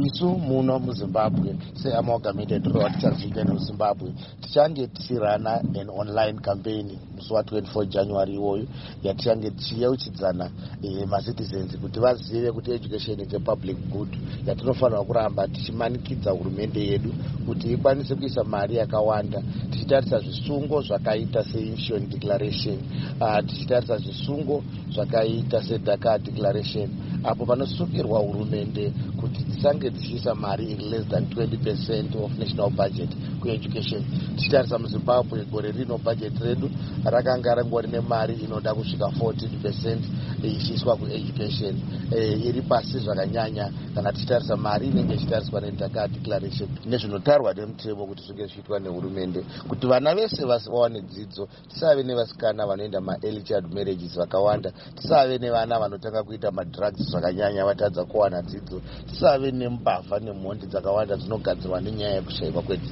isu muno muZimbabwe seAmalgamated Rural Tichazoita nemuZimbabwe tichange tichirana an online campaign musi wa24 January iwoyo yatichange tichiyeuchidzana macitizens kuti vazive kuti education is a public good yatinofanira kuramba tichimanikidza hurumende yedu kuti ikwanise kuisa mari yakawanda tichitarisa zvisungo zvakaita seInsurance Declaration tichitarisa zvisungo zvakaita seDhaka Declaration apo panosungirwa hurumende kuti dzichange dzichiisa mari in less than 20% of national budget kueducation. Tichitarisa muZimbabwe gore rino budget redu rakanga rangori nemari inoda kusvika 14% ichiiswa kueducation iri pasi zvakanyanya kana tichitarisa mari inenge ichitariswa neDhaka Declaration nezvinotarwa nemutemo kuti zvinge zvichiitwa nehurumende kuti vana vese vawane dzidzo, tisave nevasikana vanoenda ma-early child marriages vakawanda, tisave nevana vanotanga kuita madrugs zvakanyanya vatadza kuwana dzidzo, tisave nembavha nemhondi dzakawanda dzinogadzirwa nenyaya yekushaikwa kwedzidzo.